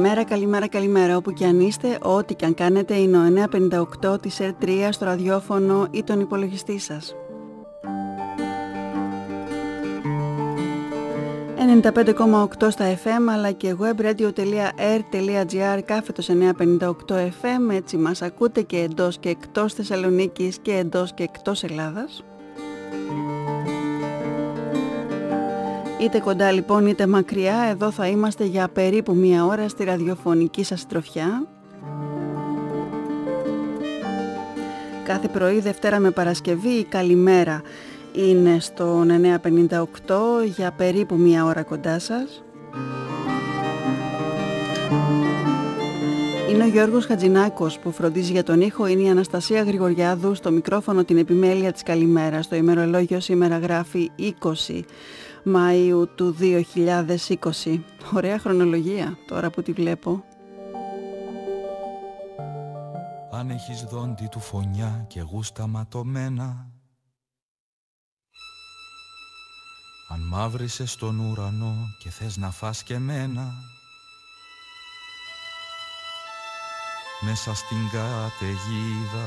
Καλημέρα, καλημέρα, καλημέρα. Όπου και αν είστε, ό,τι και αν κάνετε, είναι ο 958 της R3 στο ραδιόφωνο ή τον υπολογιστή σας. 95,8 στα FM αλλά και webradio.r.gr κάθετος 958 FM. Έτσι μας ακούτε και εντός και εκτός Θεσσαλονίκης και εντός και εκτός Ελλάδας. Είτε κοντά λοιπόν είτε μακριά, εδώ θα είμαστε για περίπου μία ώρα στη ραδιοφωνική σας συντροφιά. Κάθε πρωί, Δευτέρα με Παρασκευή, η καλημέρα είναι στο 958 για περίπου μία ώρα κοντά σας. Είναι ο Γιώργος Χατζηνάκος που φροντίζει για τον ήχο, είναι η Αναστασία Γρηγοριάδου στο μικρόφωνο, την επιμέλεια της καλημέρας. Το ημερολόγιο σήμερα γράφει 20 Μαΐου του 2020. Ωραία χρονολογία τώρα που τη βλέπω. Αν έχεις δόντι του φωνιά και γούστα ματωμένα, αν μαύρισες στον ουρανό και θες να φας και μένα, μέσα στην καταιγίδα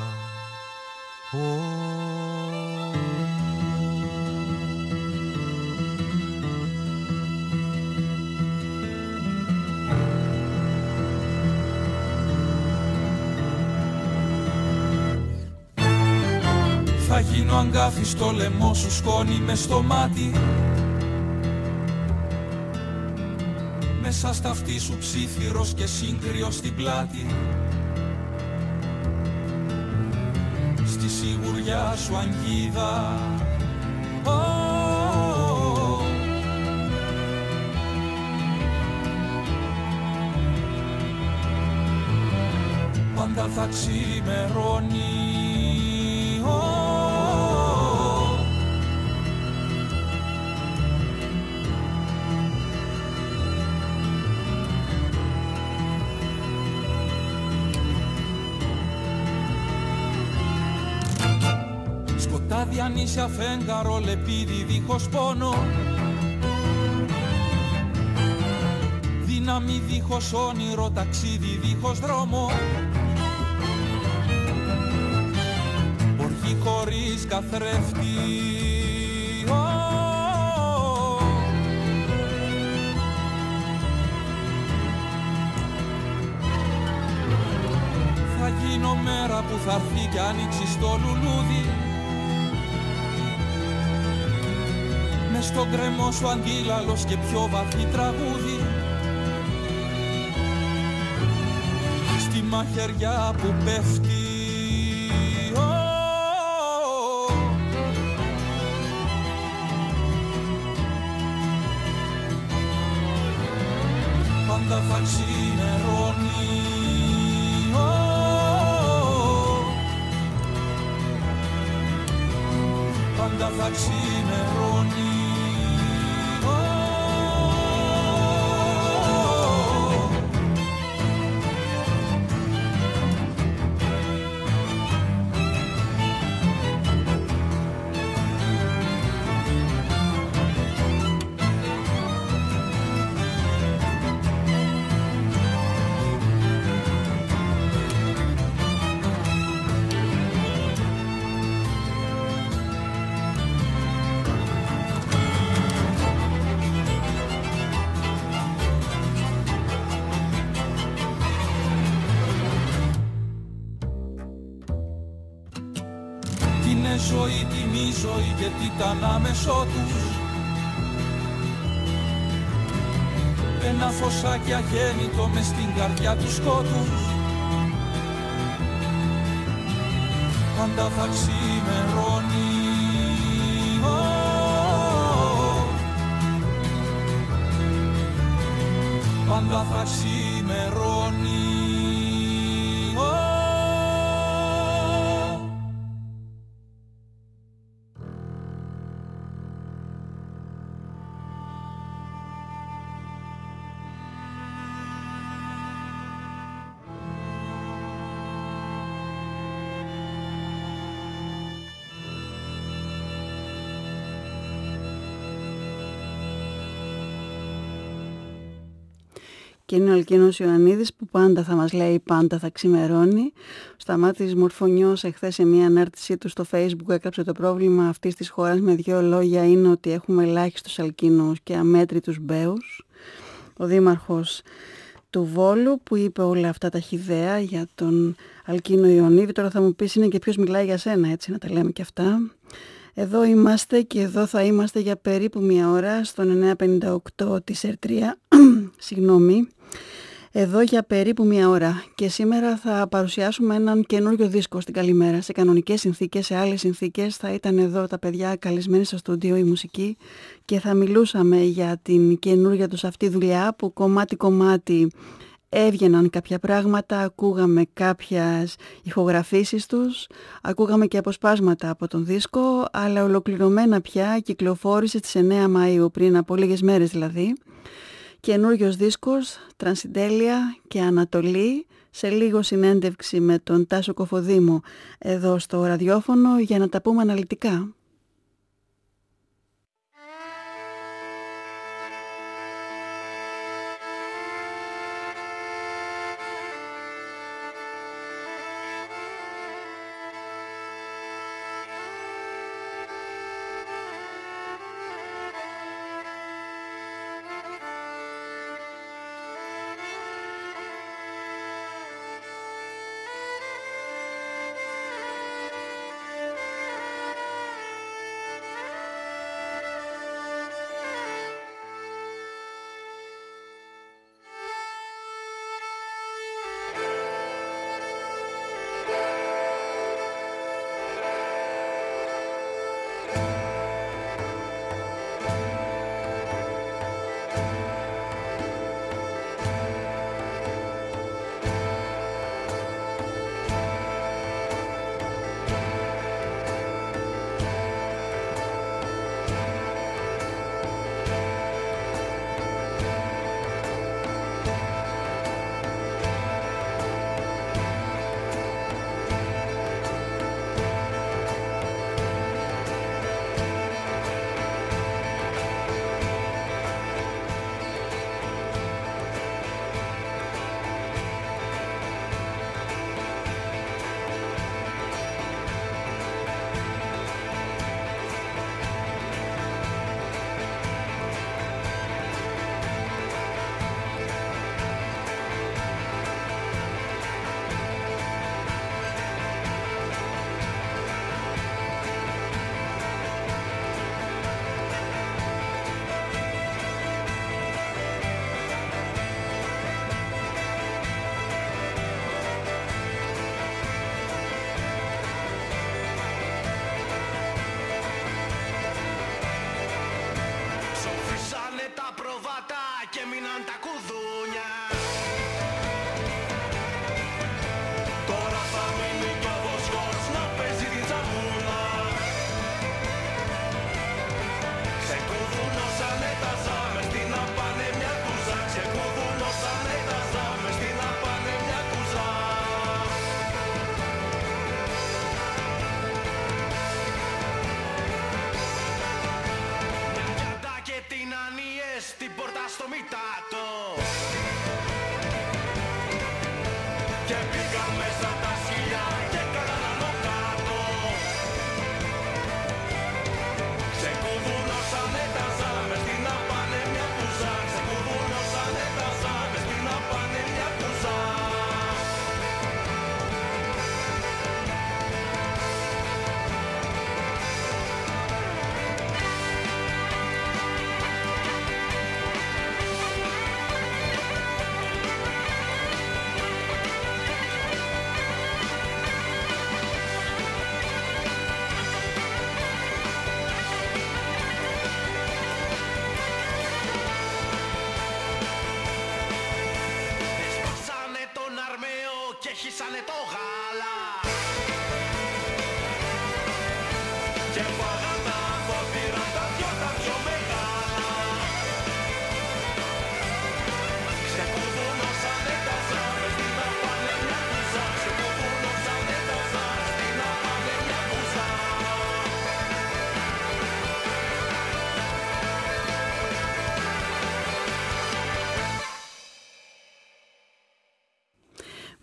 θα γίνω αγκάθι στο λαιμό σου, σκόνη μες στο μάτι, μέσα στα αυτή σου ψήθυρος και σύγκριος στην πλάτη, στη σιγουριά σου αγγίδα. Πάντα θα ξημερώνει. Σκοτάδι ανήσια φέγγαρο, λεπίδι δίχως πόνο, δύναμη δίχως όνειρο, ταξίδι δίχως δρόμο, οργή χωρίς καθρέφτη. Θα γίνω μέρα που θα έρθει κι άνοιξει στο λουλούδι, μες στον κρεμό σου αντίλαλος και πιο βαθύ τραγούδι, στη μαχαιριά που πέφτει. Πάντα θα ξημερώνει. Πάντα θα ξημερώνει. Ζωή, τιμή ζωή και τι ήταν άμεσό τους, ένα φωσάκι αγέννητο μες στην καρδιά του σκότους. Πάντα θα ξημερώνει. Πάντα θα ξημερώνει. Και είναι ο Αλκίνος Ιωαννίδης που πάντα θα μας λέει, πάντα θα ξημερώνει. Ο Σταμάτης Μορφωνιός εχθές σε μια ανάρτησή του στο Facebook έγραψε το πρόβλημα αυτής της χώρας με 2 λόγια είναι ότι έχουμε ελάχιστους αλκίνους και αμέτρητους μπέους. Ο δήμαρχος του Βόλου που είπε όλα αυτά τα χυδαία για τον Αλκίνο Ιωαννίδη. Τώρα θα μου πεις είναι και ποιος μιλάει για σένα, έτσι να τα λέμε και αυτά. Εδώ είμαστε και εδώ θα είμαστε για περίπου 1 ώρα στον 958 της ΕΡΤΡΙΑ. Συγγνώμη. Εδώ για περίπου 1 ώρα και σήμερα θα παρουσιάσουμε έναν καινούριο δίσκο στην Καλημέρα. Σε κανονικές συνθήκες, σε άλλες συνθήκες θα ήταν εδώ τα παιδιά καλεσμένοι στο στούντιο η μουσική και θα μιλούσαμε για την καινούργια τους αυτή δουλειά που κομμάτι-κομμάτι έβγαιναν κάποια πράγματα, ακούγαμε κάποιες ηχογραφήσεις τους, ακούγαμε και αποσπάσματα από τον δίσκο, αλλά ολοκληρωμένα πια κυκλοφόρησε στις 9 Μαΐου, πριν από λίγες μέρες δηλαδή. Καινούριος δίσκος, Τρανσιντέλεια και Ανατολή, σε λίγο συνέντευξη με τον Τάσο Κοφοδήμο εδώ στο ραδιόφωνο για να τα πούμε αναλυτικά.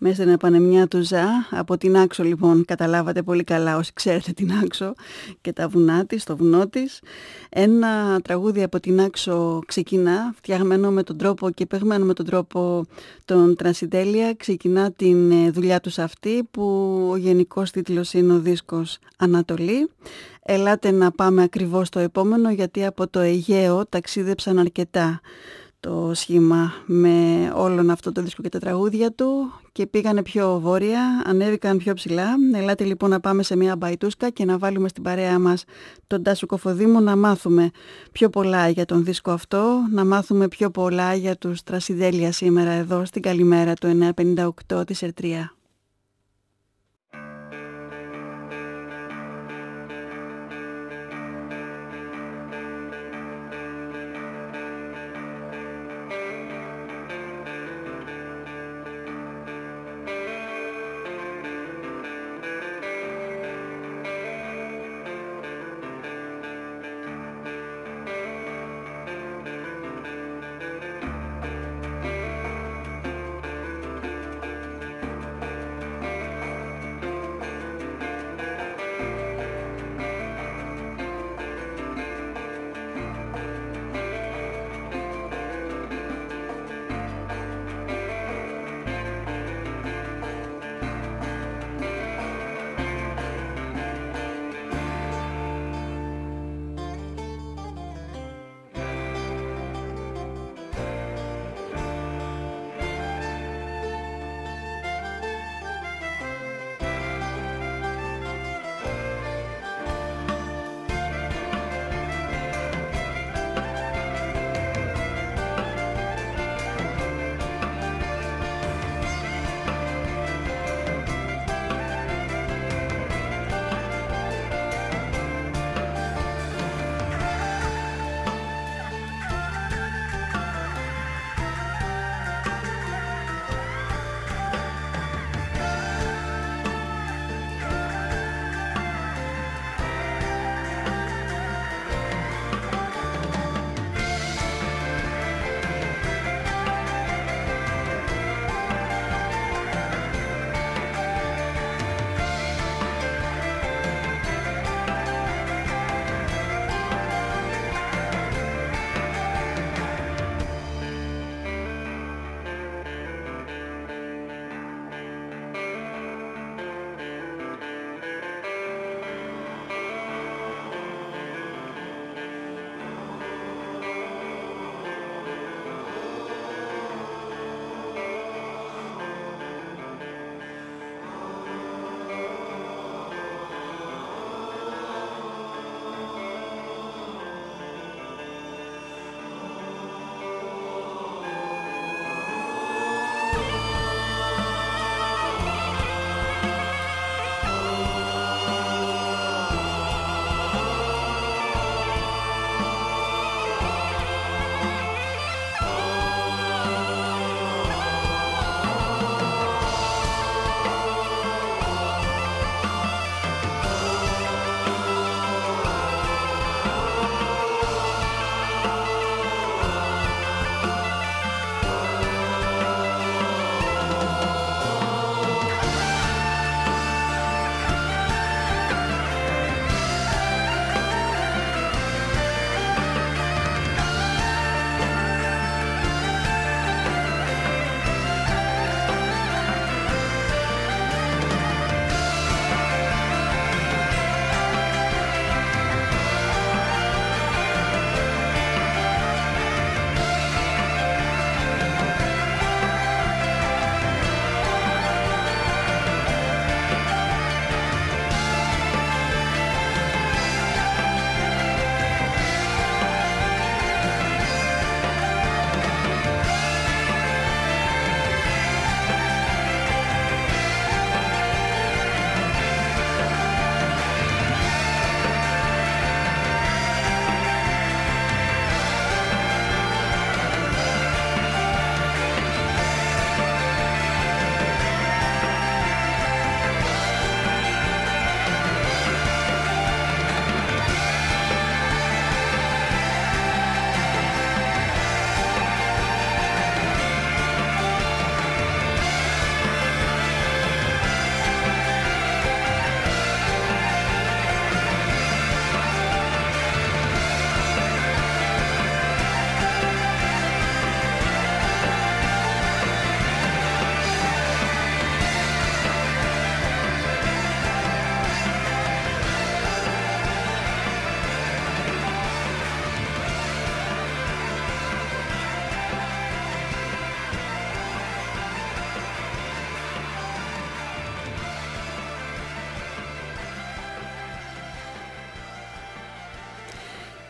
μέσα στην επανεμιά του Ζα. Από την Άξο λοιπόν καταλάβατε πολύ καλά όσοι ξέρετε την Άξο και τα βουνά της, το βουνό της. Ένα τραγούδι από την Άξο ξεκινά, φτιαγμένο με τον τρόπο και παιγμένο με τον τρόπο των Τρανσιντέλια. Ξεκινά την δουλειά τους αυτή που ο γενικός τίτλος είναι ο δίσκος Ανατολή. Ελάτε να πάμε ακριβώς στο επόμενο, γιατί από το Αιγαίο ταξίδεψαν αρκετά το σχήμα με όλον αυτό το δίσκο και τα τραγούδια του και πήγανε πιο βόρεια, ανέβηκαν πιο ψηλά. Ελάτε λοιπόν να πάμε σε μια μπαϊτούσκα και να βάλουμε στην παρέα μας τον Τάσο Κοφοδήμου, να μάθουμε πιο πολλά για τον δίσκο αυτό, να μάθουμε πιο πολλά για τους Τρανσιντέλια σήμερα εδώ στην Καλημέρα του 958 της Ερτρία.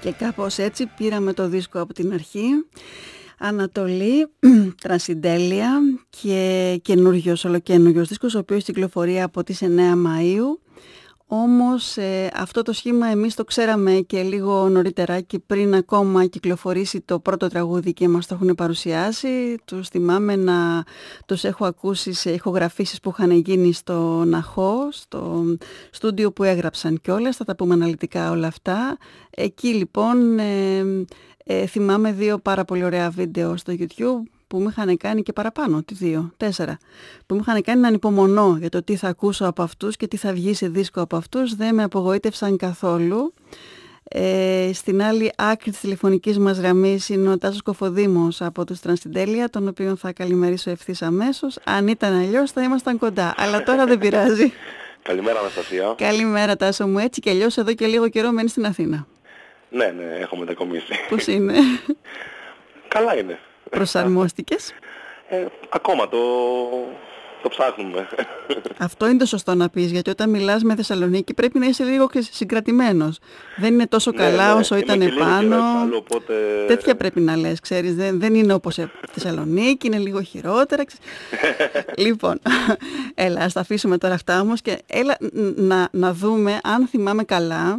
Και κάπως έτσι πήραμε το δίσκο από την αρχή. Ανατολή, Τρανσιντέλεια και ολοκαίνουργιος δίσκος, ο οποίος κυκλοφορεί από τις 9 Μαΐου. Όμως αυτό το σχήμα εμείς το ξέραμε και λίγο νωρίτερα και πριν ακόμα κυκλοφορήσει το πρώτο τραγούδι και μας το έχουν παρουσιάσει. Τους θυμάμαι να τους έχω ακούσει σε ηχογραφήσεις που είχαν γίνει στο Ναχώ, στο στούντιο που έγραψαν κιόλας, θα τα πούμε αναλυτικά όλα αυτά. Εκεί λοιπόν θυμάμαι 2 πάρα πολύ ωραία βίντεο στο YouTube που μου είχαν κάνει και παραπάνω, 4, που μου είχαν κάνει να ανυπομονώ για το τι θα ακούσω από αυτούς και τι θα βγει σε δίσκο από αυτούς. Δεν με απογοήτευσαν καθόλου. Στην άλλη άκρη της τηλεφωνικής μας γραμμής είναι ο Τάσος Κοφοδήμος από τους Τρανσιντέλεια, τον οποίο θα καλημερίσω ευθύς αμέσως. Αν ήταν αλλιώς θα ήμασταν κοντά, αλλά τώρα δεν πειράζει. Καλημέρα Αναστασία. Καλημέρα Τάσο μου, έτσι κι αλλιώς εδώ και λίγο καιρό μένεις στην Αθήνα. Ναι, έχω μετακομίσει. Πώς είναι? Καλά είναι. Προσαρμόστηκες? Ακόμα το ψάχνουμε. Αυτό είναι το σωστό να πεις, γιατί όταν μιλάς με Θεσσαλονίκη πρέπει να είσαι λίγο συγκρατημένος. Δεν είναι τόσο καλά όσο ήταν πάνω. Οπότε... Τέτοια πρέπει να λες, ξέρεις. Δεν είναι όπως Θεσσαλονίκη, είναι λίγο χειρότερα. Λοιπόν, έλα, ας τα αφήσουμε τώρα αυτά όμως και έλα να δούμε αν θυμάμαι καλά.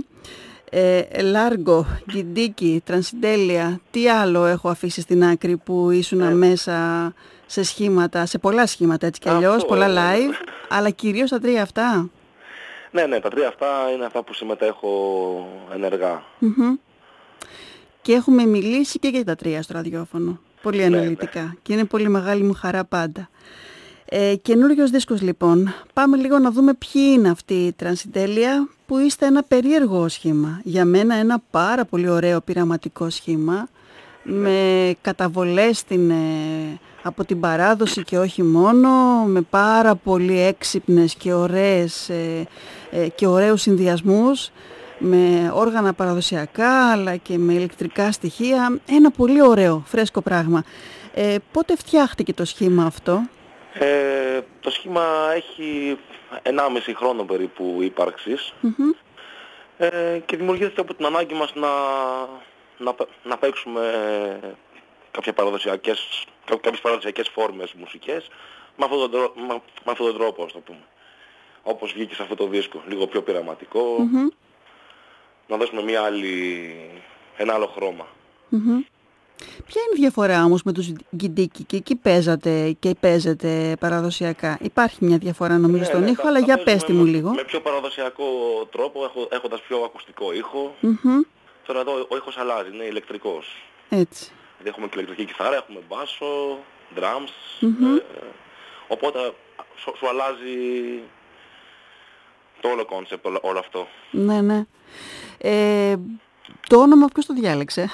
Λάργο, Γκιντίκι, Τρανσιντέλεια, τι άλλο έχω αφήσει στην άκρη που ήσουν μέσα σε σχήματα, σε πολλά σχήματα έτσι κι αλλιώς, πολλά live, αλλά κυρίως τα 3 αυτά. Ναι, τα 3 αυτά είναι αυτά που συμμετέχω ενεργά. Και έχουμε μιλήσει και για τα 3 στο ραδιόφωνο, πολύ αναλυτικά και είναι πολύ μεγάλη μου χαρά πάντα. Καινούριος δίσκος λοιπόν. Πάμε λίγο να δούμε ποιοι είναι αυτοί οι Τρανσιντέλεια, που είστε ένα περίεργο σχήμα. Για μένα ένα πάρα πολύ ωραίο πειραματικό σχήμα, με καταβολές από την παράδοση και όχι μόνο, με πάρα πολύ έξυπνες και ωραίους συνδυασμούς, με όργανα παραδοσιακά αλλά και με ηλεκτρικά στοιχεία. Ένα πολύ ωραίο, φρέσκο πράγμα. Πότε φτιάχτηκε το σχήμα αυτό? Το σχήμα έχει 1,5 χρόνο περίπου ύπαρξης και δημιουργήθηκε από την ανάγκη μας να παίξουμε κάποιες παραδοσιακές φόρμες μουσικές με αυτόν τον τρόπο, ας το πούμε. Όπως βγήκε σε αυτό το δίσκο, λίγο πιο πειραματικό, να δώσουμε ένα άλλο χρώμα. Ποια είναι η διαφορά όμως με τους Γκιντίκι? Και εκεί παίζετε παραδοσιακά. Υπάρχει μια διαφορά νομίζω στον ήχο, αλλά για πέστη μου λίγο. Με πιο παραδοσιακό τρόπο, έχοντας πιο ακουστικό ήχο. Τώρα εδώ ο ήχος αλλάζει, είναι ηλεκτρικός. Έτσι. Δηλαδή έχουμε και ηλεκτρική κιθάρα, έχουμε μπάσο, drums, οπότε σου αλλάζει το όλο κόνσεπτ όλο αυτό. Ναι. Το όνομα ποιος το διάλεξε?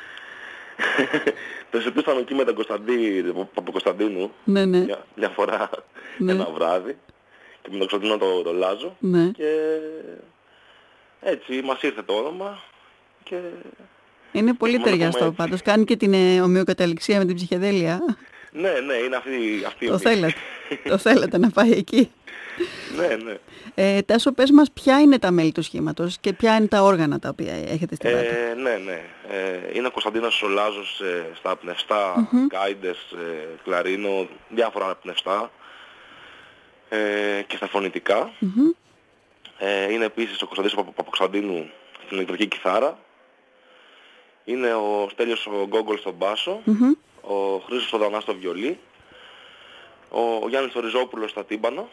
Το συζητούσαμε εκεί με τον Παπακοσταντίνου μια φορά ένα βράδυ και με τον Κωνσταντίνο το Λάζο και έτσι μας ήρθε το όνομα και... Είναι πολύ ταιριαστό πάντως, κάνει και την ομοιοκαταληξία με την ψυχεδέλεια. Ναι, είναι αυτή το θέλετε να πάει εκεί. Ναι. Τάσο, πες μας ποια είναι τα μέλη του σχήματος και ποια είναι τα όργανα τα οποία έχετε στην πλάτη. Ναι. Είναι ο Κωνσταντίνος ο Λάζος στα πνευστά, γκάιντες, κλαρίνο, διάφορα πνευστά και στα φωνητικά. Είναι επίσης ο Κωνσταντίνος Παπακοσταντίνου στην ηλεκτρική κιθάρα. Είναι ο Στέλιος ο Γκόγκολ στο μπάσο, ο Χρήστος ο Δανάς στο βιολί, ο Γιάννης ο Ριζόπουλος στα τύμπανα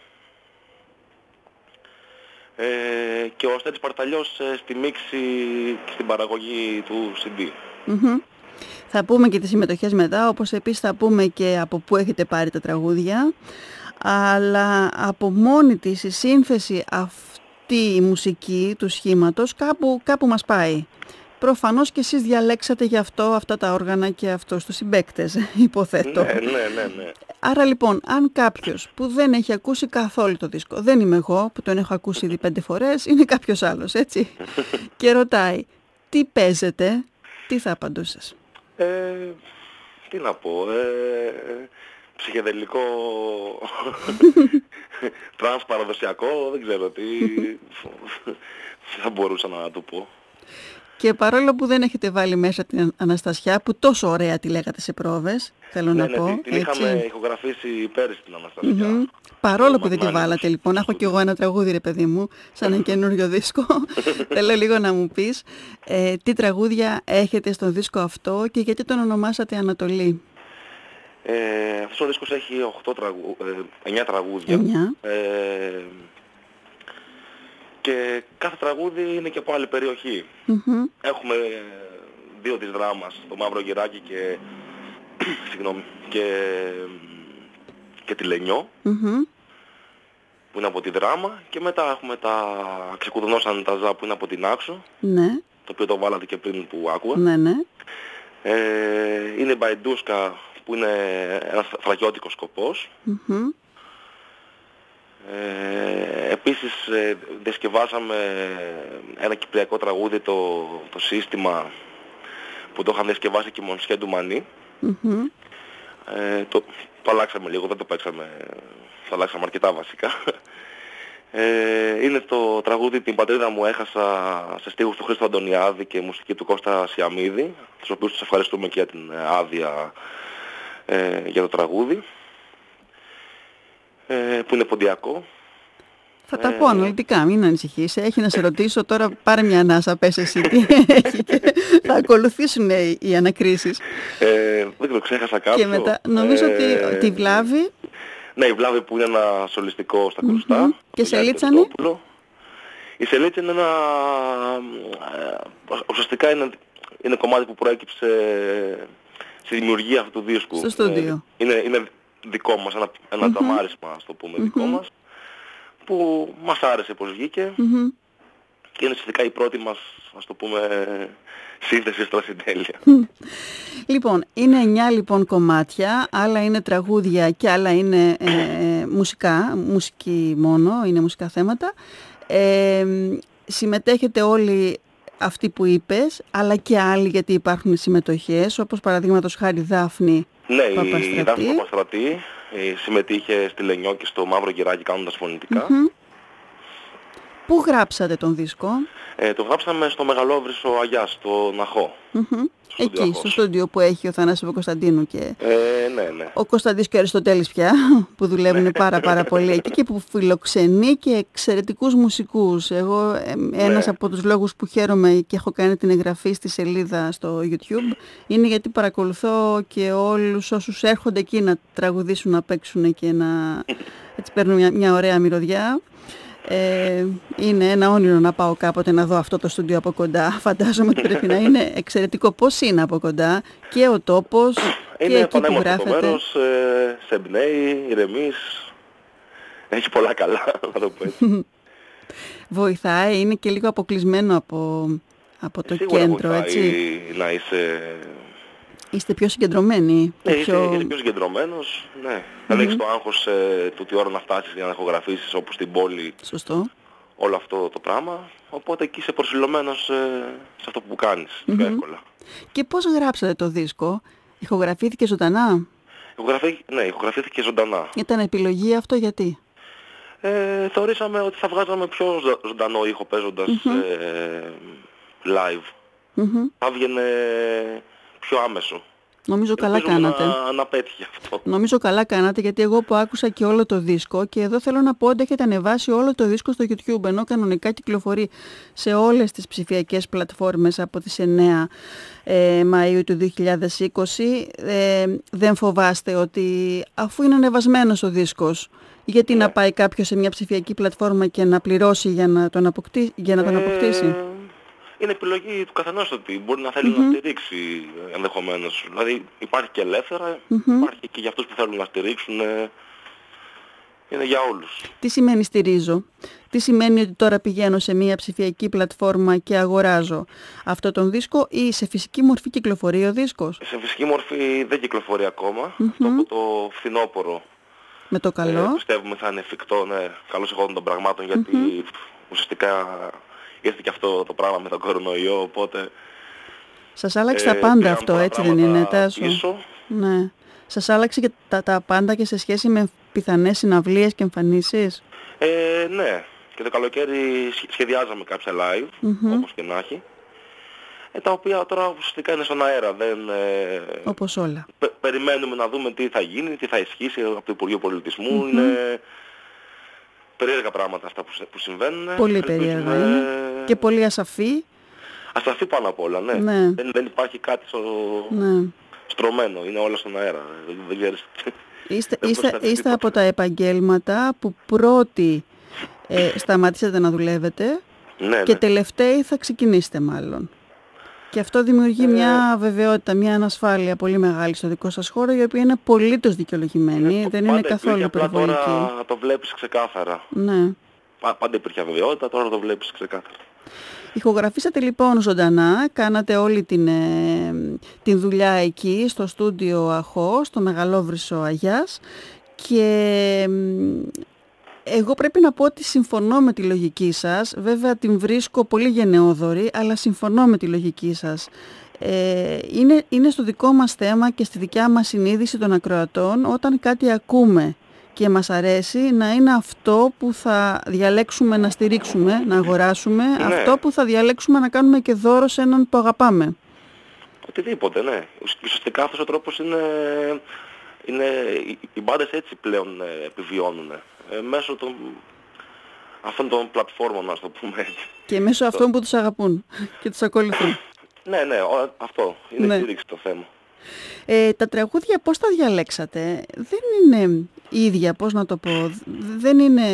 και ο Στέλιος Παρταλιός στη μίξη και στην παραγωγή του CD. Θα πούμε και τις συμμετοχές μετά, όπως επίσης θα πούμε και από πού έχετε πάρει τα τραγούδια, αλλά από μόνη της η σύνθεση αυτή η μουσική του σχήματος κάπου μας πάει. Προφανώς και εσείς διαλέξατε γι' αυτά τα όργανα και αυτούς τους συμπαίκτες, υποθέτω. Ναι. Άρα λοιπόν, αν κάποιος που δεν έχει ακούσει καθόλου το δίσκο, δεν είμαι εγώ που τον έχω ακούσει ήδη 5 φορές, είναι κάποιος άλλος, έτσι, και ρωτάει τι παίζετε, τι θα απαντούσες? Τι να πω, ψυχεδελικό, τρανς παραδοσιακό, δεν ξέρω τι θα μπορούσα να του πω. Και παρόλο που δεν έχετε βάλει μέσα την Αναστασιά, που τόσο ωραία τη λέγατε σε πρόβες, θέλω να πω. Την είχαμε ηχογραφήσει πέρυσι την Αναστασιά. Παρόλο που δεν τη βάλατε λοιπόν, έχω κι εγώ ένα τραγούδι ρε παιδί μου, σαν ένα καινούριο δίσκο. Θέλω λίγο να μου πεις τι τραγούδια έχετε στον δίσκο αυτό και γιατί τον ονομάσατε Ανατολή. Αυτός ο δίσκος έχει 9 τραγούδια. Και κάθε τραγούδι είναι και από άλλη περιοχή. Έχουμε 2 της Δράμας, το Μαύρο Γεράκι και τη Λενιό, που είναι από τη Δράμα, και μετά έχουμε τα Ξεκουδουνώσαν τα Ζά που είναι από την Άξο, το οποίο το βάλατε και πριν που άκουγα. Είναι η Μπαϊντούσκα που είναι ένας θρακιώτικος σκοπός. Επίσης διασκευάσαμε ένα κυπριακό τραγούδι, το Σύστημα, που το είχαν διασκευάσει και η Μονσιέ του Μανί. Το αλλάξαμε λίγο, δεν το παίξαμε, το αλλάξαμε αρκετά βασικά. Είναι το τραγούδι «Την πατρίδα μου έχασα» σε στίχους του Χρήστο Αντωνιάδη και μουσική του Κώστα Σιαμίδη, τους οποίους τους ευχαριστούμε και για την άδεια για το τραγούδι, που είναι ποντιακό. Θα τα πω αναλυτικά, μην ανησυχείς. Έχει να σε ρωτήσω τώρα, πάρε μια ανάσα, πες εσύ τι έχει και θα ακολουθήσουν οι ανακρίσεις. Δεν ξέρω, ξέχασα κάποιο. Και μετά, νομίζω ότι τη Βλάβη. Ναι, η Βλάβη που είναι ένα σολιστικό στα κρουστά. Και Σελίτσανη. Η Σελίτσανη είναι ουσιαστικά είναι κομμάτι που προέκυψε στη δημιουργία αυτού του δίσκου. Στο στούντιο. Είναι δικό μας, ένα ταμάρισμα, ας το πούμε, δικό μας, που μας άρεσε πως βγήκε και είναι ουσιαστικά η πρώτη μας, ας το πούμε, σύνθεση στο συντέλεια. Λοιπόν, είναι 9 λοιπόν κομμάτια, άλλα είναι τραγούδια και άλλα είναι μουσική μόνο, είναι μουσικά θέματα. Συμμετέχετε όλοι αυτοί που είπες, αλλά και άλλοι, γιατί υπάρχουν συμμετοχές, όπως παραδείγματος χάρη Δάφνη. Ναι, η Δάφνη Παπαστρατή συμμετείχε στη Λενιό και στο Μαύρο Γεράκι κάνοντας φωνητικά. Πού γράψατε τον δίσκο? Το γράψαμε στο Μεγαλόβρυσο Αγιάς, στο Ναχώ. Εκεί, στο στούντιο που έχει ο Θανάσης Κωνσταντίνου και ναι. ο Κωνσταντής και ο Αριστοτέλης πια, που δουλεύουν πάρα πολύ εκεί και που φιλοξενεί και εξαιρετικούς μουσικούς. Εγώ ένας από τους λόγους που χαίρομαι και έχω κάνει την εγγραφή στη σελίδα στο YouTube είναι γιατί παρακολουθώ και όλους όσους έρχονται εκεί να τραγουδήσουν, να παίξουν και να έτσι παίρνουν μια ωραία μυρωδιά. Είναι ένα όνειρο να πάω κάποτε να δω αυτό το στούντιο από κοντά. Φαντάζομαι ότι πρέπει να είναι εξαιρετικό. Πώς είναι από κοντά και ο τόπος και εκεί που γράφετε? Είναι μέρος, σε εμπνέει, ηρεμείς, έχει πολλά καλά, να το πω έτσι. Βοηθάει, είναι και λίγο αποκλεισμένο από το κέντρο, έτσι. Να είστε πιο συγκεντρωμένοι. Ναι, είσαι πιο συγκεντρωμένος, ναι. Δεν έχεις το άγχος του τι ώρα να φτάσεις για να ηχογραφήσεις όπως στην πόλη. Σωστό. Όλο αυτό το πράγμα. Οπότε εκεί είσαι προσιλωμένος σε αυτό που κάνεις, πιο εύκολα. Και πώς γράψατε το δίσκο? Ηχογραφήθηκε ζωντανά? Ναι, ηχογραφήθηκε ζωντανά. Ήταν επιλογή αυτό, γιατί? Θεωρήσαμε ότι θα βγάζαμε πιο ζωντανό ήχο παίζοντας live. Θα βγαινε πιο άμεσο. Νομίζω καλά κάνατε. Να πέτυχε αυτό. Νομίζω καλά κάνατε, γιατί εγώ που άκουσα και όλο το δίσκο, και εδώ θέλω να πω ότι έχετε ανεβάσει όλο το δίσκο στο YouTube, ενώ κανονικά κυκλοφορεί σε όλες τις ψηφιακές πλατφόρμες από τις 9 Μαΐου του 2020. Δεν φοβάστε ότι αφού είναι ανεβασμένος ο δίσκος, γιατί να πάει κάποιος σε μια ψηφιακή πλατφόρμα και να πληρώσει για να τον αποκτήσει? Είναι επιλογή του καθενός ότι μπορεί να θέλει να στηρίξει ενδεχομένως. Δηλαδή υπάρχει και ελεύθερα, υπάρχει και για αυτούς που θέλουν να στηρίξουν. Είναι για όλους. Τι σημαίνει στηρίζω? Τι σημαίνει ότι τώρα πηγαίνω σε μια ψηφιακή πλατφόρμα και αγοράζω αυτό τον δίσκο, ή σε φυσική μορφή κυκλοφορεί ο δίσκος? Σε φυσική μορφή δεν κυκλοφορεί ακόμα. Αυτό από το φθινόπωρο. Με το καλό. Πιστεύουμε θα είναι εφικτό, καλώς εγχόντων των πραγμάτων, γιατί ουσιαστικά ήρθε και αυτό το πράγμα με τον κορονοϊό, οπότε... Σας άλλαξε τα πάντα αυτό, έτσι δεν είναι, Τάσο? Ναι. Σας άλλαξε και τα πάντα και σε σχέση με πιθανές συναυλίες και εμφανίσεις? Ναι. Και το καλοκαίρι σχεδιάζαμε κάποια live, όπως και να έχει. τα οποία τώρα ουσιαστικά είναι στον αέρα. Όπως όλα. Περιμένουμε να δούμε τι θα γίνει, τι θα ισχύσει από το Υπουργείο Πολιτισμού. Είναι περίεργα πράγματα αυτά που συμβαίνουν. Πολύ περίεργα είναι. Και πολύ ασαφή. Ασαφή πάνω απ' όλα, ναι. Δεν υπάρχει κάτι στρωμένο, είναι όλα στον αέρα. Δεν ξέρεις. Είστε από τα επαγγέλματα που πρώτοι σταματήσατε να δουλεύετε και τελευταίοι θα ξεκινήσετε μάλλον. Και αυτό δημιουργεί μια βεβαιότητα, μια ανασφάλεια πολύ μεγάλη στο δικό σας χώρο, η οποία είναι απολύτως δικαιολογημένη, δεν είναι καθόλου υπερβολική. Τώρα το βλέπεις ξεκάθαρα. Ναι. Πάντα υπήρχε αβεβαιότητα, τώρα το βλέπεις ξεκάθαρα. Ηχογραφήσατε λοιπόν ζωντανά, κάνατε όλη την δουλειά εκεί στο στούντιο ΑΧΟ, στο Μεγαλόβρυσο Αγιάς, και εγώ πρέπει να πω ότι συμφωνώ με τη λογική σας. Βέβαια την βρίσκω πολύ γενναιόδορη, αλλά συμφωνώ με τη λογική σας. Είναι στο δικό μας θέμα και στη δικιά μας συνείδηση των ακροατών, όταν κάτι ακούμε και μας αρέσει, να είναι αυτό που θα διαλέξουμε να στηρίξουμε, να αγοράσουμε, αυτό που θα διαλέξουμε να κάνουμε και δώρο σε έναν που αγαπάμε. Οτιδήποτε, ναι. Ουσιαστικά αυτός ο τρόπος είναι οι μπάντες έτσι πλέον επιβιώνουν. Μέσω αυτών των πλατφόρμων, να το πούμε έτσι. Και μέσω αυτών που τους αγαπούν και τους ακολουθούν. Ναι, αυτό είναι στήριξη το θέμα. Τα τραγούδια πώς τα διαλέξατε? Δεν είναι ίδια, πώς να το πω, δεν είναι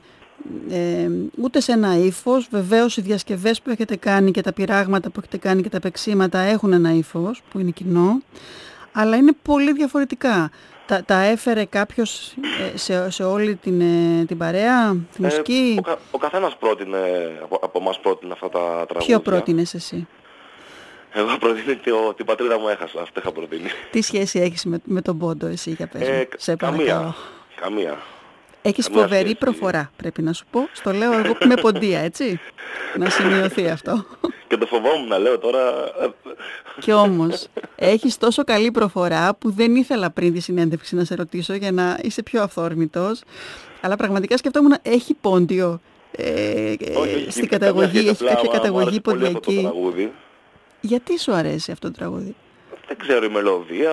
ούτε σε ένα ύφος. Βεβαίως οι διασκευές που έχετε κάνει και τα πειράγματα που έχετε κάνει και τα παίξήματα έχουν ένα ύφος που είναι κοινό, αλλά είναι πολύ διαφορετικά. Τα έφερε κάποιος σε όλη την παρέα, τη μουσική? Ο καθένας πρότεινε, από εμάς πρότεινε αυτά τα τραγούδια. Ποιο πρότεινες εσύ? Εγώ προτείνω την πατρίδα μου έχασα, αυτό είχα προτείνει. Τι σχέση έχεις με τον πόντο εσύ, για πες μου, σε παρακαλώ? Καμία. Έχεις φοβερή προφορά, πρέπει να σου πω. Στο λέω εγώ που είμαι ποντία, έτσι. Να σημειωθεί αυτό. Και το φοβόμουν να λέω τώρα. Κι όμως, έχεις τόσο καλή προφορά που δεν ήθελα πριν τη συνέντευξη να σε ρωτήσω για να είσαι πιο αυθόρμητος. Αλλά πραγματικά σκεφτόμουν, έχει πόντιο στην καταγωγή, έχει κάποια καταγωγή ποντιακή? Γιατί σου αρέσει αυτό το τραγούδι? Δεν ξέρω, η μελωδία,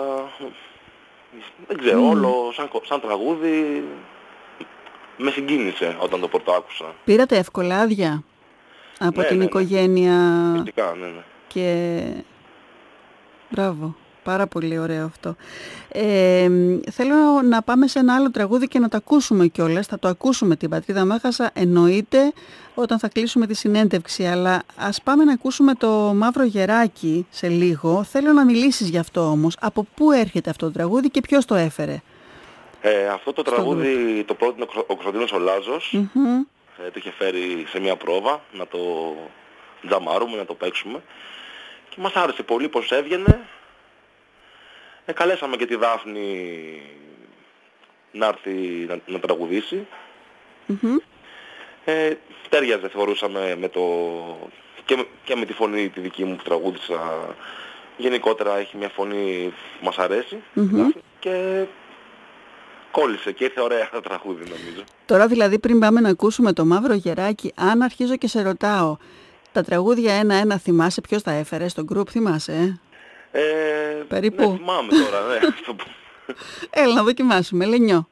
δεν ξέρω, όλο σαν τραγούδι με συγκίνησε όταν το πρώτο άκουσα. Πήρατε εύκολα άδεια από την οικογένεια? Φυσικά, ναι. Και μπράβο, πάρα πολύ ωραίο αυτό. Θέλω να πάμε σε ένα άλλο τραγούδι και να το ακούσουμε κιόλας. Θα το ακούσουμε, την πατρίδα μου έχασα, εννοείται, όταν θα κλείσουμε τη συνέντευξη. Αλλά ας πάμε να ακούσουμε το Μαύρο Γεράκι σε λίγο. Θέλω να μιλήσεις γι' αυτό όμως. Από πού έρχεται αυτό το τραγούδι και ποιος το έφερε? Αυτό το τραγούδι το πρότεινε ο Κωνσταντίνος ο Λάζος. Το είχε φέρει σε μια πρόβα να το τζαμάρουμε, να το παίξουμε. Και μας άρεσε πολύ πως έβγαινε. Καλέσαμε και τη Δάφνη να έρθει να τραγουδήσει. Τέριαζε, θεωρούσαμε, και με τη φωνή τη δική μου που τραγούδισα. Γενικότερα έχει μια φωνή που μας αρέσει. Και κόλλησε και ήρθε ωραία το τραγούδι, νομίζω. Τώρα δηλαδή, πριν πάμε να ακούσουμε το Μαύρο Γεράκι, αν αρχίζω και σε ρωτάω, τα τραγούδια ένα-ένα θυμάσαι ποιος τα έφερε στο γκρουπ, θυμάσαι? Περίπου. Ναι, θυμάμαι τώρα, ναι. Έλα να δοκιμάσουμε.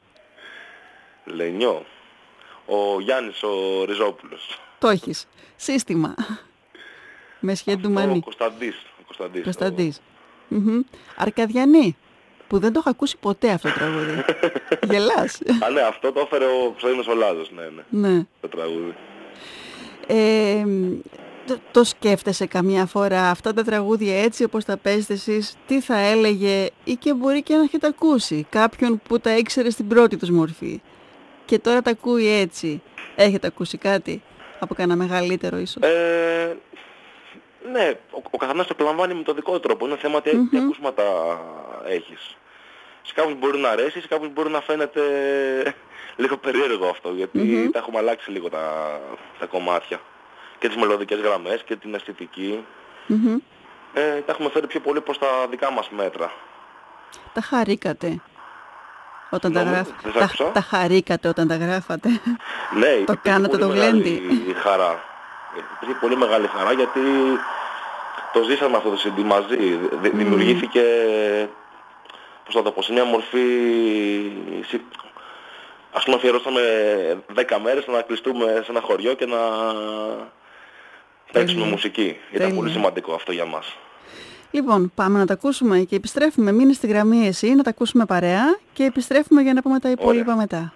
Λενιό. Ο Γιάννης ο Ριζόπουλος. Το έχεις. Σύστημα. Με σχέντουμανί. Ο Κωνσταντής. Αρκαδιανή. Που δεν το έχω ακούσει ποτέ αυτό το τραγούδι. Γελάς? Ναι, αυτό το έφερε ο Κωνσταντίνος ο Λάζος, ναι. Το τραγούδι. Το σκέφτεσαι καμιά φορά αυτά τα τραγούδια έτσι όπως τα παίζετε εσείς, τι θα έλεγε, ή και μπορεί και να έχετε ακούσει κάποιον που τα ήξερε στην πρώτη τους μορφή και τώρα τα ακούει έτσι? Έχετε ακούσει κάτι από κανένα μεγαλύτερο ίσως? Ναι, ο καθένας το επιλαμβάνει με τον δικό του τρόπο. Είναι θέμα τι ακούσματα έχεις. Σε κάποιους μπορεί να αρέσει, σε κάποιους μπορεί να φαίνεται λίγο περίεργο αυτό, γιατί τα έχουμε αλλάξει λίγο τα κομμάτια. Και τις μελωδικές γραμμές και την αισθητική. Τα έχουμε φέρει πιο πολύ προς τα δικά μας μέτρα. Τα χαρήκατε όταν τα γράφατε? Τα χαρήκατε όταν τα γράφατε? Ναι, το κάνατε το γλέντι? Χαρά. Υπήρχε πολύ μεγάλη χαρά, γιατί το ζήσαμε αυτό το CD μαζί. Δημιουργήθηκε, πώς θα το πω, σε μια μορφή... Ας πούμε αφιερώσαμε 10 μέρες να κλειστούμε σε ένα χωριό και να παίξουμε μουσική. Ήταν πολύ σημαντικό αυτό για μας. Λοιπόν, πάμε να τα ακούσουμε και επιστρέφουμε. Μείνε στη γραμμή εσύ, να τα ακούσουμε παρέα και επιστρέφουμε για να πούμε τα υπόλοιπα μετά.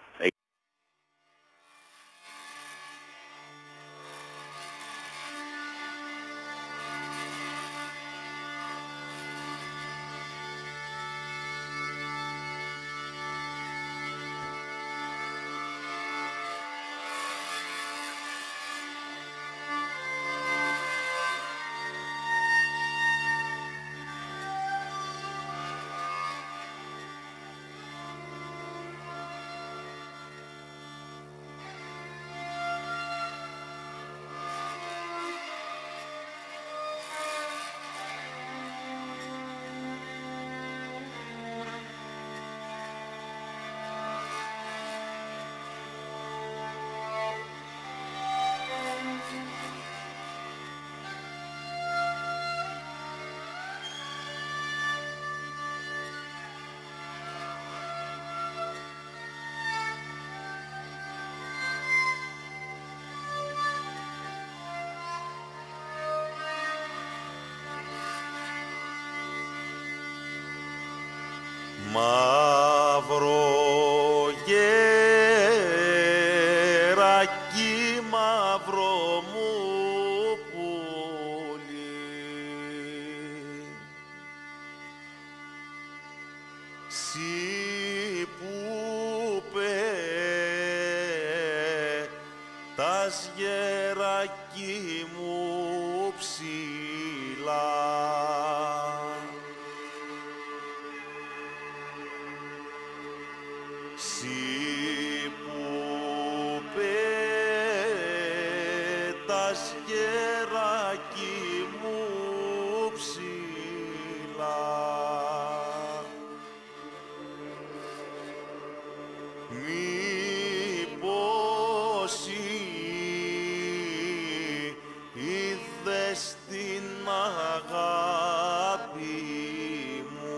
Μαύρο γεράκι, μαύρο μου πουλί, σύ που πέτας γεράκι μου ψηλά, σύ που πέτας γεράκι μου ψηλά, μήπως είδες την αγάπη μου.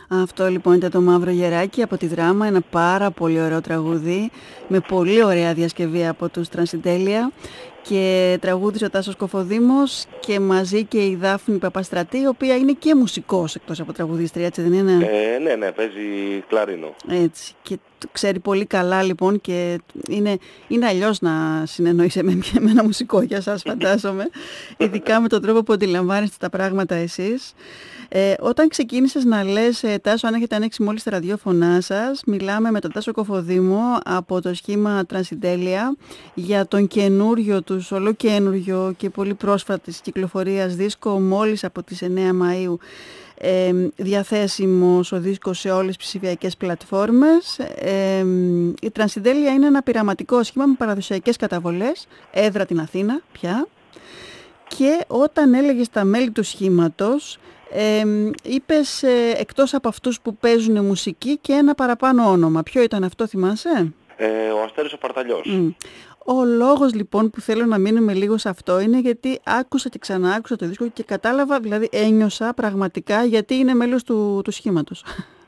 Αυτό λοιπόν ήταν το Μαύρο Γεράκι από τη Δράμα, ένα πάρα πολύ ωραίο τραγούδι με πολύ ωραία διασκευή από τους Τρανσιντέλια, και τραγούδισε ο Τάσος Κοφοδήμος και μαζί και η Δάφνη Παπαστρατή, η οποία είναι και μουσικός εκτός από τραγουδίστρια, έτσι δεν είναι? Ναι, παίζει κλαρίνο. Έτσι, και το ξέρει πολύ καλά λοιπόν, και είναι αλλιώς να συνεννοείσαι με ένα μουσικό για σας, φαντάζομαι, ειδικά με τον τρόπο που αντιλαμβάνεστε τα πράγματα εσείς. Όταν ξεκίνησες να λες, Τάσο, αν έχετε ανοίξει μόλις τα ραδιόφωνά σας, μιλάμε με τον Τάσο Κοφοδήμο από το σχήμα Τρανσιντέλια για τον καινούριο τους, ολοκένουργιο και πολύ πρόσφατης κυκλοφορίας δίσκο, μόλις από τις 9 Μαΐου διαθέσιμος ο δίσκος σε όλες τις ψηφιακές πλατφόρμες. Η Τρανσιντέλια είναι ένα πειραματικό σχήμα με παραδοσιακές καταβολές, έδρα την Αθήνα πια, και όταν έλεγες τα μέλη του σχήματος, είπες εκτός από αυτούς που παίζουν μουσική και ένα παραπάνω όνομα. Ποιο ήταν αυτό, θυμάσαι? Ο Αστέρης ο Παρταλιός. Ο λόγος λοιπόν που θέλω να μείνουμε λίγο σε αυτό είναι γιατί άκουσα και ξανά άκουσα το δίσκο και κατάλαβα, δηλαδή ένιωσα πραγματικά γιατί είναι μέλος του σχήματος.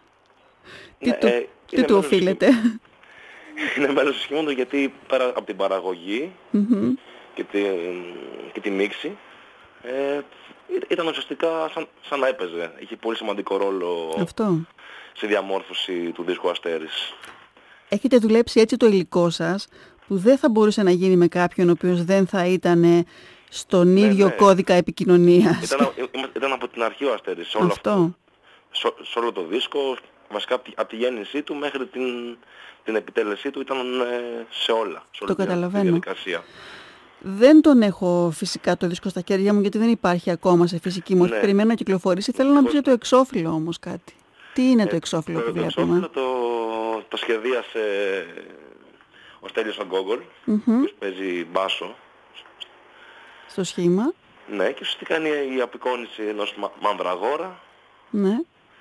Τι του οφείλεται? Είναι μέλος του σχήματος γιατί πέρα από την παραγωγή και τη μίξη, ήταν ουσιαστικά σαν να έπαιζε. Είχε πολύ σημαντικό ρόλο αυτό στη διαμόρφωση του δίσκου Αστέρης. Έχετε δουλέψει έτσι το υλικό σας, που δεν θα μπορούσε να γίνει με κάποιον ο οποίος δεν θα ήταν στον ίδιο κώδικα επικοινωνίας. Ήταν από την αρχή ο Αστέρης σε όλο αυτό. Σε όλο το δίσκο, βασικά από τη γέννησή του μέχρι την επιτέλεσή του ήταν σε όλα. Σε όλη το καταλαβαίνω. Τη διαδικασία. Δεν τον έχω φυσικά το δίσκο στα χέρια μου, γιατί δεν υπάρχει ακόμα σε φυσική μορφή. Περιμένω να κυκλοφορήσει. Θέλω να μου πεις για το εξώφυλλο όμως κάτι. Τι είναι το εξώφυλλο που βλέπουμε? Το εξώφυλλο το σχεδίασε ο Στέλιος ο Γκόγκολ, που παίζει μπάσο στο σχήμα. Ναι, και ουσιαστικά είναι η απεικόνιση ενός μανδραγόρα. Ναι.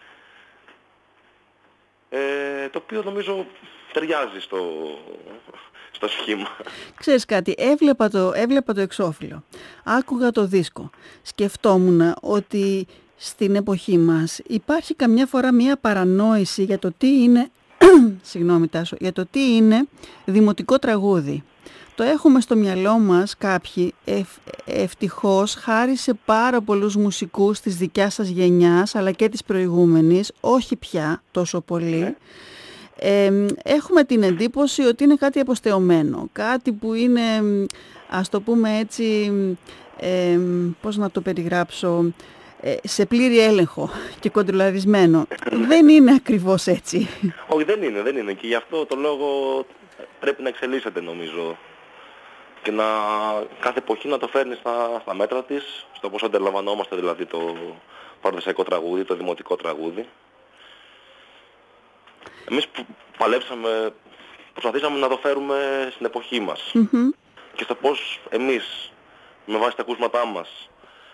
Το οποίο νομίζω ταιριάζει στο σχήμα. Ξέρεις κάτι, έβλεπα το εξώφυλλο, άκουγα το δίσκο, σκεφτόμουν ότι στην εποχή μας υπάρχει καμιά φορά μια παρανόηση για το τι είναι συγγνώμη Τάσο, για το τι είναι δημοτικό τραγούδι. Το έχουμε στο μυαλό μας κάποιοι, ευτυχώς χάρη σε πάρα πολλούς μουσικούς της δικιάς σας γενιάς αλλά και της προηγούμενης, όχι πια τόσο πολύ. Έχουμε την εντύπωση ότι είναι κάτι αποστεωμένο, κάτι που είναι, ας το πούμε έτσι, πώς να το περιγράψω, σε πλήρη έλεγχο και κοντρολαρισμένο. Δεν είναι ακριβώς έτσι. Όχι, δεν είναι, και γι' αυτό το λόγο πρέπει να εξελίσσεται νομίζω και κάθε εποχή να το φέρνει στα μέτρα της, στο πώς αντιλαμβανόμαστε δηλαδή το παραδοσιακό τραγούδι, το δημοτικό τραγούδι. Εμείς προσπαθήσαμε να το φέρουμε στην εποχή μας και στο πώς εμείς με βάση τα ακούσματά μας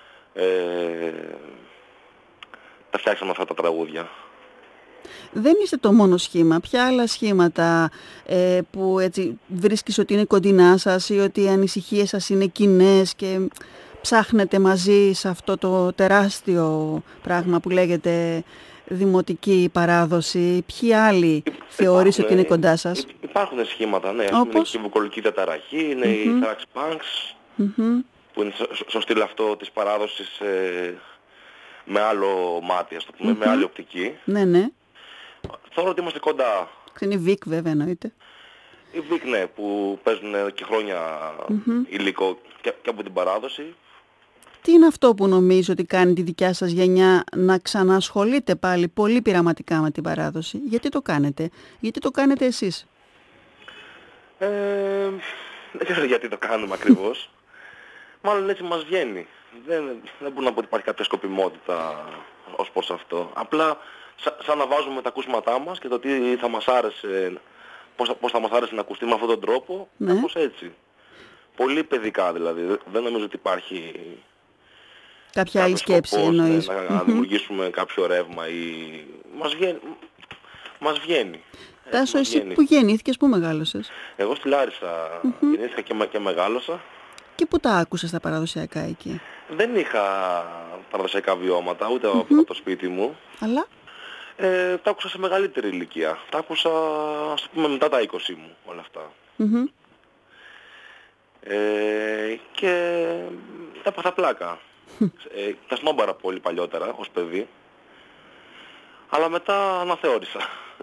τα φτιάξαμε αυτά τα τραγούδια. Δεν είστε το μόνο σχήμα. Ποια άλλα σχήματα που έτσι βρίσκεις ότι είναι κοντινά σας ή ότι οι ανησυχίες σας είναι κοινές και ψάχνετε μαζί σε αυτό το τεράστιο πράγμα που λέγεται δημοτική παράδοση? Ποιοι άλλοι θεωρείς ότι είναι κοντά σας? Υπάρχουν σχήματα, ναι. Είναι και η βουκολική διαταραχή, είναι οι thrash punks, που είναι στο στυλ αυτό της παράδοσης με άλλο μάτι, ας το πούμε, με άλλη οπτική. Ναι. Θεωρώ ότι είμαστε κοντά. Είναι η Βικ βέβαια, εννοείται. Η Βικ, ναι, που παίζουν και χρόνια υλικό και από την παράδοση. Τι είναι αυτό που νομίζω ότι κάνει τη δικιά σας γενιά να ξανασχολείτε πάλι πολύ πειραματικά με την παράδοση? Γιατί το κάνετε? Γιατί το κάνετε εσείς? Δεν ξέρω γιατί το κάνουμε ακριβώς. Μάλλον έτσι μας βγαίνει. Δεν μπορώ να πω ότι υπάρχει κάποια σκοπιμότητα ως προς αυτό. Απλά σαν να βάζουμε τα ακούσματά μας και το τι θα μας άρεσε, πώς θα μας άρεσε να ακουστεί με αυτόν τον τρόπο, κάπως έτσι. Πολύ παιδικά δηλαδή. Δεν νομίζω ότι υπάρχει κάποια άλλη σκέψη, εννοείς. Να δημιουργήσουμε κάποιο ρεύμα ή μας βγαίνει. Τάσο, εσύ που γεννήθηκες, πού μεγάλωσες? Εγώ στη Λάρισα γεννήθηκα και μεγάλωσα. Και πού τα άκουσες τα παραδοσιακά εκεί? Δεν είχα παραδοσιακά βιώματα, ούτε από το σπίτι μου. Αλλά? Τα άκουσα σε μεγαλύτερη ηλικία. Τα άκουσα, ας το πούμε, μετά τα 20 μου όλα αυτά. Και έπαθα πλάκα. Τα σνόμπαρα πολύ παλιότερα ως παιδί, αλλά μετά αναθεώρησα.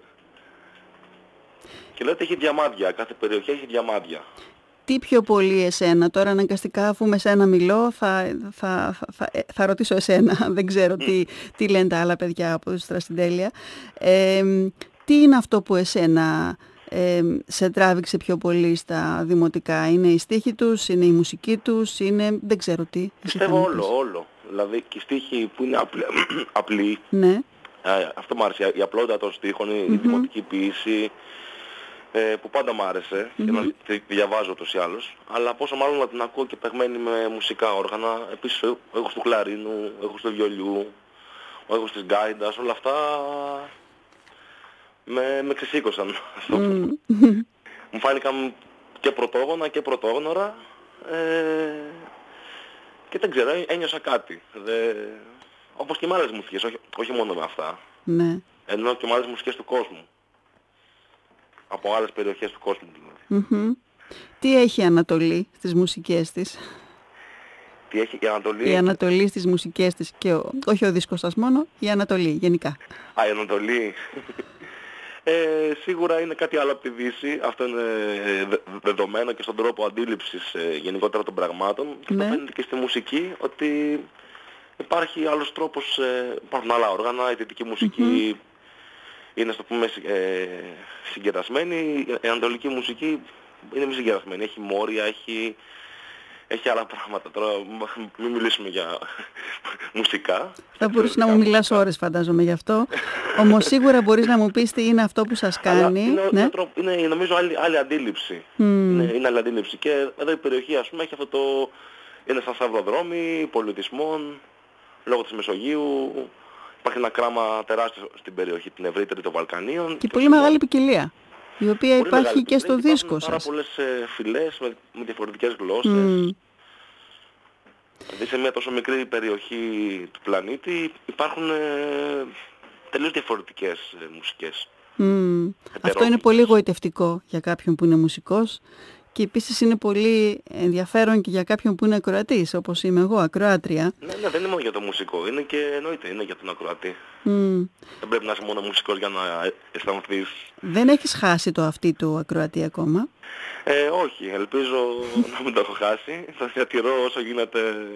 Και λέω ότι έχει διαμάντια, κάθε περιοχή έχει διαμάντια. Τι πιο πολύ εσένα, τώρα αναγκαστικά αφού με σένα μιλώ θα ρωτήσω εσένα, δεν ξέρω τι λένε τα άλλα παιδιά από τους Τραστιντέλεια. Τι είναι αυτό που εσένα σε τράβηξε πιο πολύ στα δημοτικά? Είναι η στίχη τους, είναι η μουσική τους, είναι δεν ξέρω τι? Πιστεύω όλο. Δηλαδή και η στίχη που είναι απλή, ναι. Αυτό μου άρεσε, η απλότητα των στίχων, η δημοτική ποίηση, που πάντα μου άρεσε, και να τη διαβάζω ούτως ή άλλως, αλλά πόσο μάλλον να την ακούω και παιγμένη με μουσικά όργανα. Επίσης ο ήχος του κλαρίνου, ο ήχος του βιολιού, ο ήχος της γκάιντας, όλα αυτά με ξεσήκωσαν. Μου φάνηκαν και πρωτόγωνα και πρωτόγνωρα, και δεν ξέρω, ένιωσα κάτι. Όπως και με άλλες μουσικές, όχι μόνο με αυτά. Ναι. Ενώ και με άλλες μουσικές του κόσμου. Από άλλες περιοχές του κόσμου δηλαδή. Τι έχει η Ανατολή στις μουσικές της? Τι έχει η Ανατολή? Η Ανατολή στις μουσικές της και όχι ο δίσκος σας μόνο, η Ανατολή γενικά. Η Ανατολή. Σίγουρα είναι κάτι άλλο από τη Δύση. Αυτό είναι δεδομένο και στον τρόπο αντίληψης γενικότερα των πραγμάτων. Και αυτό φαίνεται και στη μουσική, ότι υπάρχει άλλος τρόπος, υπάρχουν άλλα όργανα, η δυτική μουσική είναι, στο πούμε, συγκερασμένη. Η ανατολική μουσική είναι μη συγκερασμένη. Έχει μόρια, έχει άλλα πράγματα. Τώρα μην μιλήσουμε για μουσικά. Θα μπορούσε να μου μιλάς ώρες, φαντάζομαι, γι' αυτό. Όμως σίγουρα μπορείς να μου πεις τι είναι αυτό που σας κάνει. Είναι νομίζω άλλη αντίληψη. Είναι άλλη αντίληψη. Και εδώ η περιοχή, ας πούμε, έχει αυτό το... Είναι σαν σταυροδρόμι πολιτισμών, λόγω της Μεσογείου. Υπάρχει ένα κράμα τεράστιο στην περιοχή, την ευρύτερη των Βαλκανίων. Και πολύ μεγάλη ποικιλία, η οποία υπάρχει και στο δίσκο σας. Πάρα πολλές φυλές με διαφορετικές γλώσσες. Δηλαδή σε μια τόσο μικρή περιοχή του πλανήτη υπάρχουν τελείως διαφορετικές μουσικές. Αυτό είναι πολύ γοητευτικό για κάποιον που είναι μουσικός. Και επίσης είναι πολύ ενδιαφέρον και για κάποιον που είναι ακροατής, όπως είμαι εγώ, ακροάτρια. Ναι, δεν είναι μόνο για το μουσικό, είναι και εννοείται, είναι για τον ακροατή. Δεν πρέπει να είσαι μόνο μουσικός για να αισθανθείς. Δεν έχεις χάσει το αυτί του ακροατή ακόμα? Όχι, ελπίζω να μην το έχω χάσει. Θα διατηρώ όσο γίνεται.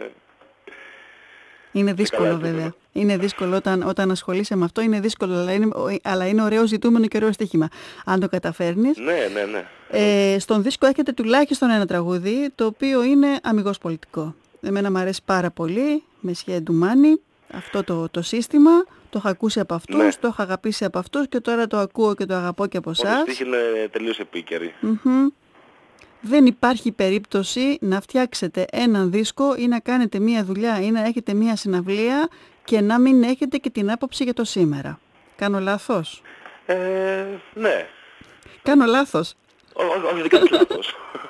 Είναι δύσκολο βέβαια. Είναι δύσκολο όταν ασχολείσαι με αυτό, είναι δύσκολο, αλλά είναι ωραίο ζητούμενο και ωραίο στοίχημα. Αν το καταφέρνεις. Ναι. Στον δίσκο έχετε τουλάχιστον ένα τραγούδι, το οποίο είναι αμιγώς πολιτικό. Εμένα μου αρέσει πάρα πολύ, Μεσχέ Ντουμάνι, αυτό το σύστημα. Το έχω ακούσει από αυτούς, το έχω αγαπήσει από αυτούς και τώρα το ακούω και το αγαπώ και από εσάς. Ο στίχη είναι τελείως επίκαιρη. Δεν υπάρχει περίπτωση να φτιάξετε έναν δίσκο ή να κάνετε μία δουλειά ή να έχετε μία συναυλία και να μην έχετε και την άποψη για το σήμερα. Κάνω λάθος? Ναι. Κάνω λάθος? Όχι, δεν κάνεις λάθος.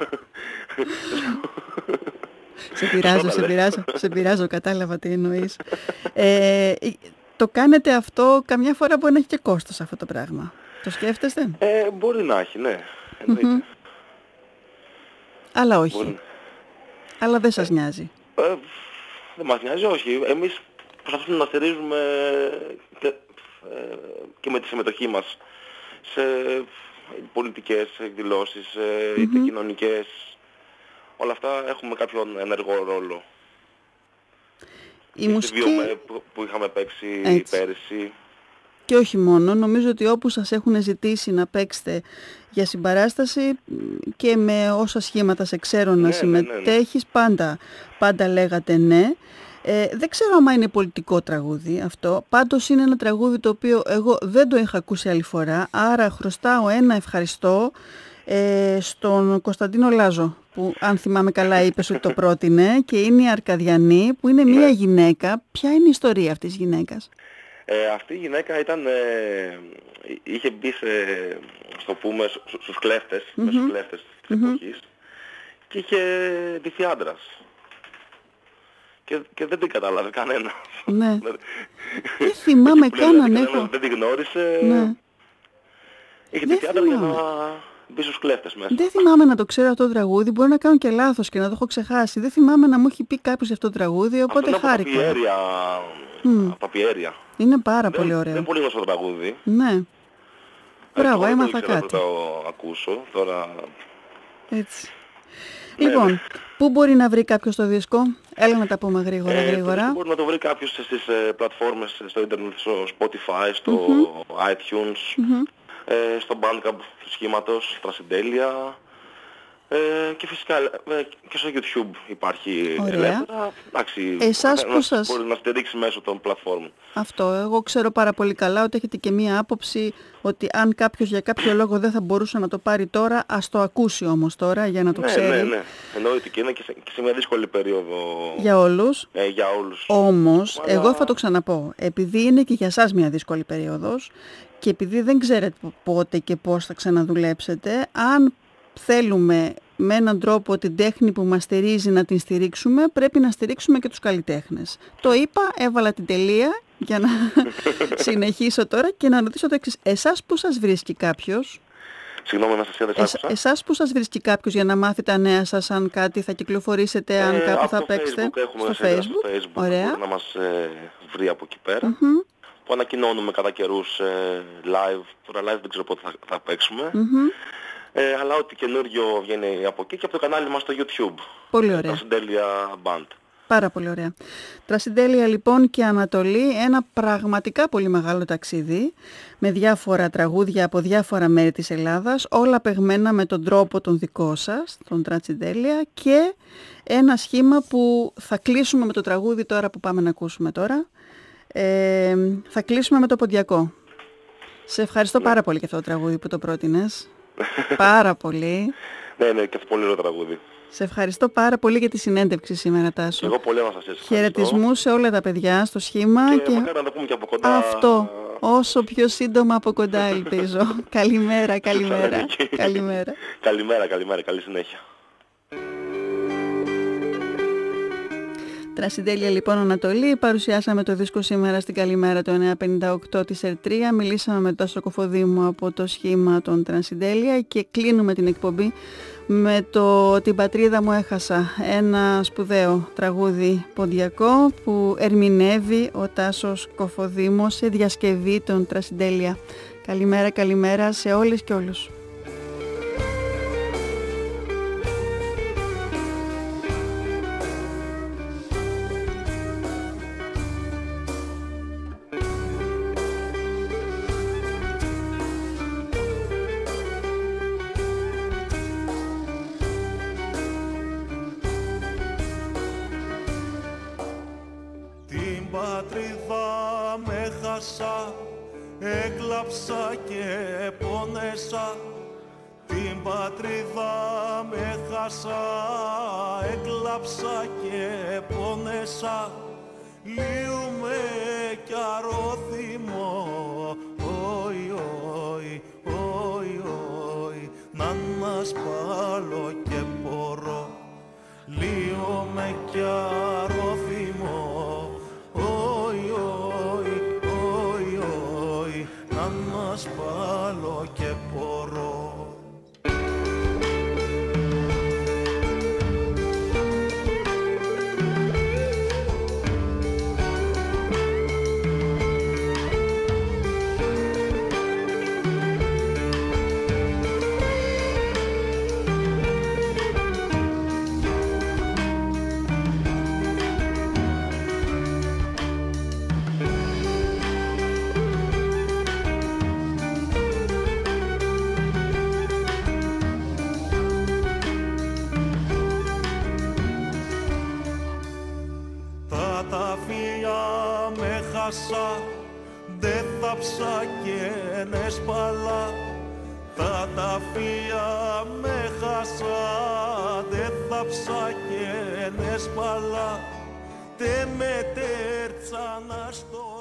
Σε πειράζω, κατάλαβα τι εννοείς. Το κάνετε αυτό, καμιά φορά μπορεί να έχει και κόστος αυτό το πράγμα. Το σκέφτεστε? Μπορεί να έχει, ναι. Εννοείται. Αλλά όχι. Αλλά δεν σας νοιάζει. Δεν μας νοιάζει, όχι. Εμείς προσπαθούμε να στηρίζουμε και με τη συμμετοχή μας σε πολιτικές εκδηλώσεις, είτε κοινωνικές. Όλα αυτά έχουμε κάποιον ενεργό ρόλο. Η μουσική που είχαμε παίξει πέρυσι. Και όχι μόνο, νομίζω ότι όπου σας έχουν ζητήσει να παίξετε για συμπαράσταση και με όσα σχήματα σε ξέρω να συμμετέχεις, πάντα λέγατε ναι. Δεν ξέρω άμα είναι πολιτικό τραγούδι αυτό, πάντως είναι ένα τραγούδι το οποίο εγώ δεν το είχα ακούσει άλλη φορά, άρα χρωστάω ένα ευχαριστώ στον Κωνσταντίνο Λάζο, που αν θυμάμαι καλά είπες ότι το πρότεινε, και είναι η Αρκαδιανή, που είναι μια γυναίκα. Ποια είναι η ιστορία αυτής της γυναίκας? Αυτή η γυναίκα είχε μπει στο πούμε στους κλέφτες, στους κλέφτες της εποχής, και είχε ντυθεί άντρας. και δεν την κατάλαβε κανένα. Ναι. Δεν θυμάμαι καν αν έχω... Δεν την γνώρισε. Ναι. Είχε τη θέατρο για να μπει στους κλέφτες μέσα. Δεν θυμάμαι να το ξέρω αυτό το τραγούδι, μπορεί να κάνω και λάθος και να το έχω ξεχάσει. Δεν θυμάμαι να μου έχει πει κάποιος αυτό το τραγούδι, οπότε χάρηκα. Από τα Πιέρια. Είναι πάρα πολύ ωραίο. Δεν είναι πολύ γνωστό το τραγούδι. Ναι. Μπράβο, έμαθα κάτι. Θα το ακούσω τώρα. Έτσι. Λοιπόν, πού μπορεί να βρει κάποιος το δίσκο? Έλα να τα πούμε γρήγορα. Μπορεί να το βρει κάποιος στις πλατφόρμες, στο ίντερνετ, στο Spotify, στο iTunes, στο Bandcamp του σχήματος, Τρασιντέλεια, και φυσικά και στο YouTube υπάρχει ελεύθερα. Εντάξει, μπορεί να στηρίξει μέσω των πλατφόρμων. Αυτό, εγώ ξέρω πάρα πολύ καλά ότι έχετε και μία άποψη ότι αν κάποιος για κάποιο λόγο δεν θα μπορούσε να το πάρει τώρα, ας το ακούσει όμως τώρα για να το ξέρει. Ναι. Εννοείται και είναι και σε μια δύσκολη περίοδο για όλους. Για όλους. Όμως, εγώ θα το ξαναπώ, επειδή είναι και για σας μια δύσκολη περίοδος και επειδή δεν ξέρετε πότε και πώς θα ξαναδουλέψετε, αν θέλουμε με έναν τρόπο την τέχνη που μας στηρίζει να την στηρίξουμε, πρέπει να στηρίξουμε και τους καλλιτέχνες. Το είπα, έβαλα την τελεία για να συνεχίσω τώρα και να ρωτήσω το εξής. Εσάς που σας βρίσκει κάποιος? Συγγνώμη, Αναστασία, δεν άκουσα. Εσάς που σας βρίσκει κάποιος για να μάθει τα νέα σας, αν κάτι θα κυκλοφορήσετε, αν κάπου θα παίξετε? Έχουμε στο Facebook. Ωραία. Μπορεί να μας βρει από εκεί πέρα. Που ανακοινώνουμε κατά καιρούς live. Τώρα live δεν ξέρω πότε θα παίξουμε. Αλλά ό,τι καινούριο βγαίνει από εκεί και από το κανάλι μας στο YouTube. Πολύ ωραία. Τρασιντέλεια Band. Πάρα πολύ ωραία. Τρασιντέλεια λοιπόν και Ανατολή, ένα πραγματικά πολύ μεγάλο ταξίδι με διάφορα τραγούδια από διάφορα μέρη της Ελλάδας, όλα παιγμένα με τον τρόπο τον δικό σας, τον Τρασιντέλεια, και ένα σχήμα που θα κλείσουμε με το τραγούδι τώρα που πάμε να ακούσουμε τώρα. Θα κλείσουμε με το Ποντιακό. Σε ευχαριστώ πάρα πολύ για αυτό το τραγούδι που το πρότεινες. Πάρα πολύ. Ναι, και αυτό πολύ ωραίο τραγούδι. Σε ευχαριστώ πάρα πολύ για τη συνέντευξη σήμερα, Τάσο. Εγώ πολύ να σας ευχαριστώ. Χαιρετισμούς σε όλα τα παιδιά στο σχήμα. Και μακάρι να τα πούμε και από κοντά. Αυτό. Όσο πιο σύντομα από κοντά ελπίζω. Καλημέρα. Καλή συνέχεια. Τρασιντέλεια λοιπόν Ανατολή, παρουσιάσαμε το δίσκο σήμερα στην Καλημέρα το 958 της ΕΡΤΡΙΑ, μιλήσαμε με τον Τάσο Κοφοδήμου από το σχήμα των Τρασιντέλεια και κλείνουμε την εκπομπή με το «Την πατρίδα μου έχασα», ένα σπουδαίο τραγούδι ποντιακό που ερμηνεύει ο Τάσος Κοφοδήμος σε διασκευή των Τρασιντέλεια. Καλημέρα σε όλες και όλους. Έκλαψα και πόνεσα, την πατρίδα με χάσα. Έκλαψα και πόνεσα, λύουμε κι αρώθυμο. Όι, να ανασπάλω και μπορώ. Λύουμε κι αρώθυμο. Να σπάλω και μπορώ. Δεν θάψα και νεσπαλά. Τα ταφεία με χάσα. Δεν θάψα και νεσπαλά. Τε με τέρτσανα στο